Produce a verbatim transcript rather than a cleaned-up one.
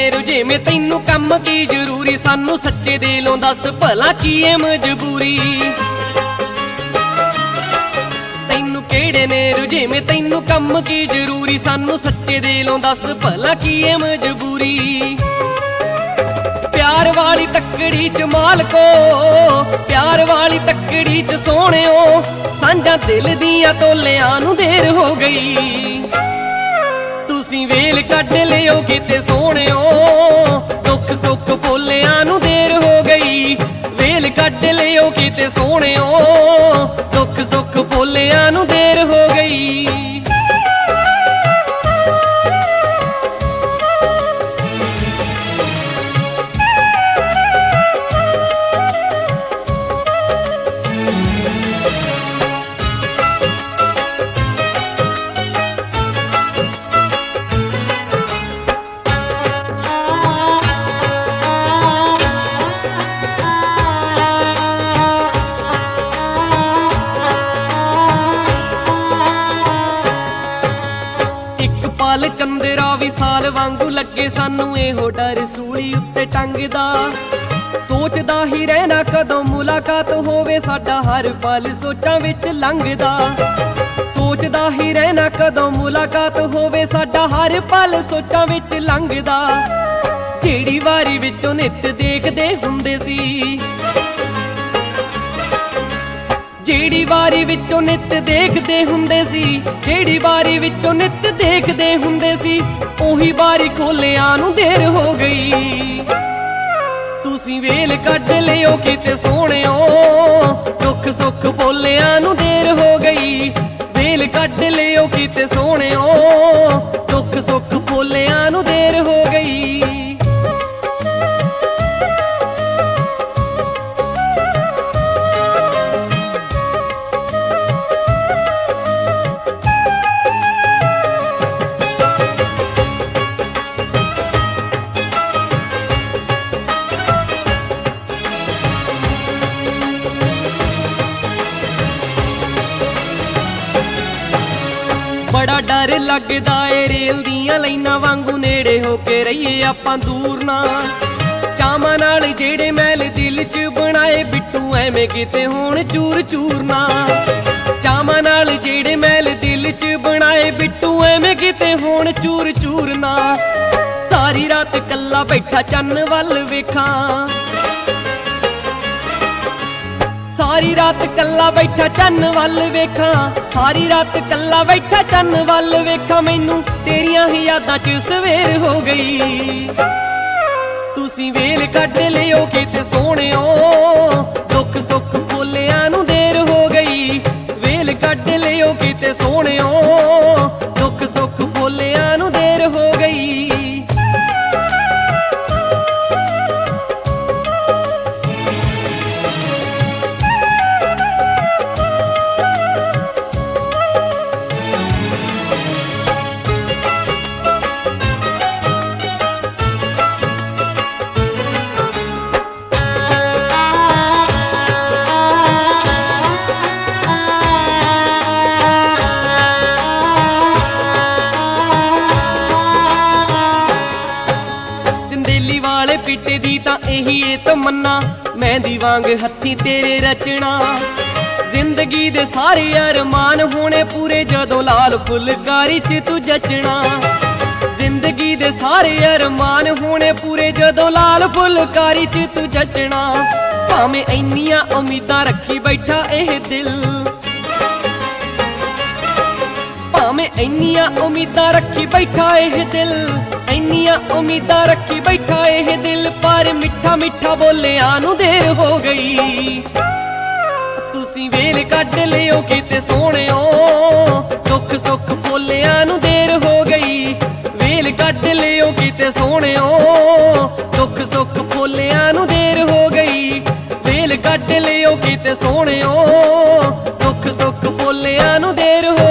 ਰੁਝੇਵੇਂ ਤੈਨੂੰ ਕੰਮ ਕੀ ਜ਼ਰੂਰੀ, ਸਾਨੂੰ ਸੱਚੇ ਦਿਲੋਂ ਦੱਸ ਭਲਾ ਕੀ ਏ ਮਜਬੂਰੀ। ਤੈਨੂੰ ਕਿਹੜੇ ਨੇ ਰੁਝੇਵੇਂ ਤੈਨੂੰ ਕੰਮ ਕੀ ਜ਼ਰੂਰੀ, ਸਾਨੂੰ ਸੱਚੇ ਦਿਲੋਂ ਦੱਸ ਭਲਾ ਕੀ ਏ ਮਜਬੂਰੀ। ਪਿਆਰ ਵਾਲੀ ਤੱਕੜੀ ਚ ਮਾਲਕੋ, ਪਿਆਰ ਵਾਲੀ ਤੱਕੜੀ ਚ ਸੋਹਣਿਓ, ਸਾਂਝਾਂ ਦਿਲ ਦੀਆਂ ਤੋਲਿਆਂ ਨੂੰ ਦੇਰ ਹੋ ਗਈ। ਤੁਸੀਂ ਵੇਲ ਕੱਢ ਲਿਓ ਕਿਤੇ ਸੋਹਣਿਓ, ਦੁੱਖ ਸੁੱਖ ਭੋਲਿਆਂ ਨੂੰ ਦੇਰ ਹੋ ਗਈ। ਵੇਲ ਕੱਢ ਲਿਓ ਕਿਤੇ ਸੋਹਣਿਓ, ਦੁੱਖ ਸੁੱਖ ਭੋਲਿਆਂ ਨੂੰ ਦੇਰ ਹੋ ਗਈ। ਪਾਲ ਚੰਦਰਾ ਵੀ ਸਾਲ ਵਾਂਗੂ ਲੱਗੇ ਸਾਨੂੰ, ਇਹੋ ਡਰ ਸੂਲੀ ਉੱਤੇ ਟੰਗਦਾ। ਸੋਚਦਾ ਹੀ ਰਹਿਣਾ ਕਦੋਂ ਮੁਲਾਕਾਤ ਹੋਵੇ, ਸਾਡਾ ਹਰ ਪਲ ਸੋਚਾਂ ਵਿੱਚ ਲੰਘਦਾ। ਸੋਚਦਾ ਹੀ ਰਹਿਣਾ ਕਦੋਂ ਮੁਲਾਕਾਤ ਹੋਵੇ, ਸਾਡਾ ਹਰ ਪਲ ਸੋਚਾਂ ਵਿੱਚ ਲੰਘਦਾ। ਜਿਹੜੀ ਵਾਰੀ ਵਿੱਚੋਂ ਨਿੱਤ ਦੇਖਦੇ ਹੁੰਦੇ ਸੀ, ਜਿਹੜੀ ਵਾਰੀ ਵਿੱਚੋਂ ਨਿੱਤ ਦੇਖਦੇ ਹੁੰਦੇ ਸੀ, ਜਿਹੜੀ ਵਾਰੀ ਵਿੱਚੋਂ ਨਿੱਤ ਦੇਖਦੇ ਹੁੰਦੇ ਸੀ, ਉਹੀ ਵਾਰੀ ਖੋਲਿਆਂ ਨੂੰ ਦੇਰ ਹੋ ਗਈ। ਤੁਸੀਂ ਵੇਲ ਕੱਢ ਲਿਓ ਕਿਤੇ ਸੋਹਣਿਓ, ਦੁੱਖ ਸੁੱਖ ਭੋਲਿਆਂ ਨੂੰ ਦੇਰ ਹੋ ਗਈ। ਵੇਲ ਕੱਢ ਲਿਓ ਕਿਤੇ ਸੋਹਣਿਓ, ਦੁੱਖ ਸੁੱਖ ਭੋਲਿਆਂ ਨੂੰ ਦੇਰ ਹੋ ਗਈ। ਬੜਾ ਡਰ ਲੱਗਦਾ ਏ ਰੇਲ ਦੀਆਂ ਲਾਈਨਾਂ ਵਾਂਗੂ, ਨੇੜੇ ਹੋ ਕੇ ਰਹੀਏ ਆਪਾਂ ਦੂਰ ਨਾ। ਚਾਵਾਂ ਨਾਲ ਜਿਹੜੇ ਮੈਲ ਦਿਲ ਚ ਬਣਾਏ, ਬਿੱਟੂ ਐਵੇਂ ਕਿਤੇ ਹੋਣ ਚੂਰ ਚੂਰ ਨਾ। ਚਾਵਾਂ ਨਾਲ ਜਿਹੜੇ ਮੈਲ ਦਿਲ ਚ ਬਣਾਏ, ਬਿੱਟੂ ਐਵੇਂ ਕਿਤੇ ਹੋਣ ਚੂਰ ਚੂਰ ਨਾ। ਸਾਰੀ ਰਾਤ ਕੱਲਾ ਬੈਠਾ ਚੰਨ ਵੱਲ ਵੇਖਾਂ, ਸਾਰੀ ਰਾਤ ਕੱਲਾ ਬੈਠਾ ਚੰਨ ਵੱਲ ਵੇਖਾਂ, ਸਾਰੀ ਰਾਤ ਕੱਲਾ ਬੈਠਾ ਚੰਨ ਵੱਲ ਵੇਖਾਂ। ਮੈਨੂੰ ਤੇਰੀਆਂ ਹੀ ਯਾਦਾਂ ਚ ਸਵੇਰ ਹੋ ਗਈ। ਤੁਸੀਂ ਵੇਲ ਕੱਢ ਲਿਓ ਕਿਤੇ ਸੋਹਣਿਓ, ਦੁੱਖ ਸੁੱਖ ਭੋਲਿਆਂ ਨੂੰ ਦੇਰ ਹੋ ਗਈ। ਵੇਲ ਕੱਢ ਲਿਓ ਕਿਤੇ ਸੋਹਣਿਓ, ਦੁੱਖ ਸੁੱਖ ਭੋਲਿਆਂ ਨੂੰ ਦੇਰ ਹੋ ਗਈ। ਵਾਲੇ ਪਿੱਟੇ ਦੀ ਤਾਂ ਇਹੀ ਏ ਤਮੰਨਾ, ਮਹਿੰਦੀ ਵਾਂਗ ਹੱਥੀਂ ਤੇਰੇ ਰਚਣਾ। ਜ਼ਿੰਦਗੀ ਦੇ ਸਾਰੇ ਅਰਮਾਨ ਹੋਣੇ ਪੂਰੇ, ਜਦੋਂ ਲਾਲ ਫੁਲਕਾਰੀ ਚ ਤੂੰ ਜਚਣਾ। ਜ਼ਿੰਦਗੀ ਦੇ ਸਾਰੇ ਅਰਮਾਨ ਹੋਣੇ ਪੂਰੇ, ਜਦੋਂ ਲਾਲ ਫੁਲਕਾਰੀ ਚ ਤੂੰ ਜਚਣਾ। ਭਾਵੇਂ ਇੰਨੀਆਂ ਉਮੀਦਾਂ ਰੱਖੀ ਬੈਠਾ ਇਹ ਦਿਲ, ਭਾਵੇਂ ਇੰਨੀਆਂ ਉਮੀਦਾਂ ਰੱਖੀ ਬੈਠਾ ਇਹ ਦਿਲ, ਇੰਨੀਆਂ ਉਮੀਦਾਂ ਰੱਖੀ ਬੈਠਾ ਇਹ ਦਿਲ। ਪਰ ਮਿੱਠਾ ਮਿੱਠਾ ਬੋਲਿਆਂ ਨੂੰ ਦੇਰ ਹੋ ਗਈ। ਤੁਸੀਂ ਵੇਲ ਕੱਢ ਲਿਓ ਕਿਤੇ ਸੋਹਣਿਓ, ਦੁੱਖ ਸੁੱਖ ਭੋਲਿਆਂ ਨੂੰ ਦੇਰ ਹੋ ਗਈ। ਵੇਲ ਕੱਢ ਲਿਓ ਕਿਤੇ ਸੋਹਣਿਓ, ਦੁੱਖ ਸੁੱਖ ਭੋਲਿਆਂ ਨੂੰ ਦੇਰ ਹੋ ਗਈ। ਵੇਲ ਕੱਢ ਲਿਓ ਕਿਤੇ ਸੋਹਣਿਓ, ਦੁੱਖ ਸੁੱਖ ਭੋਲਿਆਂ ਨੂੰ ਦੇਰ ਹੋ